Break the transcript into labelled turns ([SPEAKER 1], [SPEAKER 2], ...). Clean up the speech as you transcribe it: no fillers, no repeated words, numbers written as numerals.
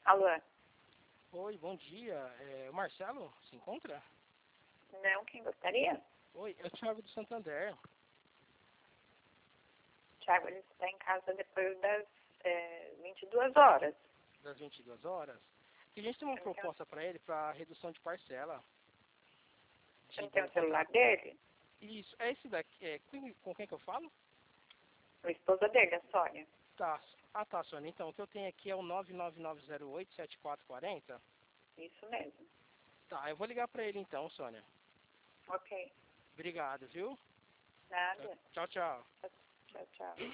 [SPEAKER 1] Alô?
[SPEAKER 2] Oi, bom dia. O Marcelo se encontra?
[SPEAKER 1] Não, quem gostaria?
[SPEAKER 2] Oi, é o Thiago do Santander.
[SPEAKER 1] Tiago, ele está em casa depois das 22 horas.
[SPEAKER 2] Das 22 horas. E a gente tem uma proposta para ele para redução de parcela.
[SPEAKER 1] Você não tem o celular dele?
[SPEAKER 2] Isso, é esse daqui. Com quem que eu falo?
[SPEAKER 1] A esposa dele, a Sônia.
[SPEAKER 2] Tá. Ah, tá, Sônia. Então, o que eu tenho aqui é o 99908-7440.
[SPEAKER 1] Isso mesmo.
[SPEAKER 2] Tá, eu vou ligar para ele então, Sônia.
[SPEAKER 1] Ok.
[SPEAKER 2] Obrigado, viu?
[SPEAKER 1] Nada.
[SPEAKER 2] Tchau, tchau.
[SPEAKER 1] Tchau, tchau.